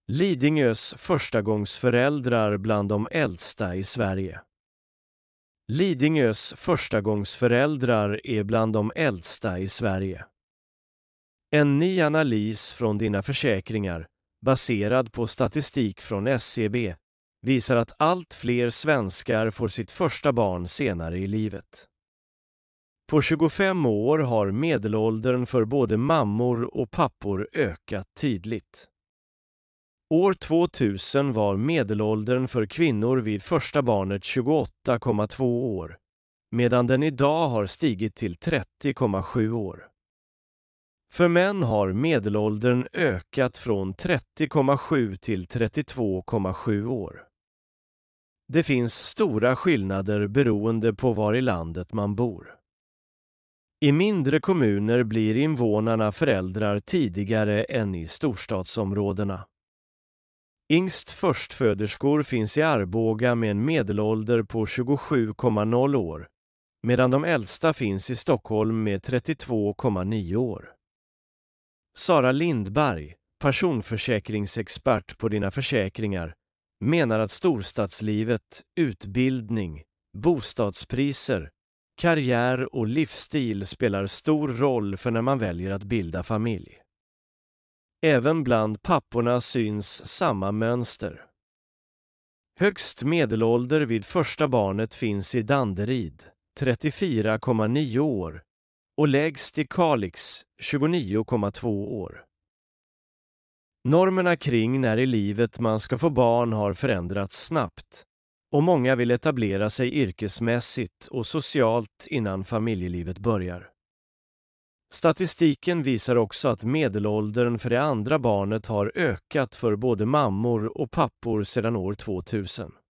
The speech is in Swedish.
Lidingös förstagångsföräldrar bland de äldsta i Sverige. Lidingös förstagångsföräldrar är bland de äldsta i Sverige. En ny analys från Dina Försäkringar, baserad på statistik från SCB, visar att allt fler svenskar får sitt första barn senare i livet. På 25 år har medelåldern för både mammor och pappor ökat tydligt. År 2000 var medelåldern för kvinnor vid första barnet 28,2 år, medan den idag har stigit till 30,7 år. För män har medelåldern ökat från 30,7 till 32,7 år. Det finns stora skillnader beroende på var i landet man bor. I mindre kommuner blir invånarna föräldrar tidigare än i storstadsområdena. Yngst förstföderskor finns i Arboga med en medelålder på 27,0 år, medan de äldsta finns i Stockholm med 32,9 år. Sara Lindberg, personförsäkringsexpert på Dina Försäkringar, menar att storstadslivet, utbildning, bostadspriser, karriär och livsstil spelar stor roll för när man väljer att bilda familj. Även bland papporna syns samma mönster. Högst medelålder vid första barnet finns i Danderyd, 34,9 år, och lägst i Kalix, 29,2 år. Normerna kring när i livet man ska få barn har förändrats snabbt, och många vill etablera sig yrkesmässigt och socialt innan familjelivet börjar. Statistiken visar också att medelåldern för det andra barnet har ökat för både mammor och pappor sedan år 2000.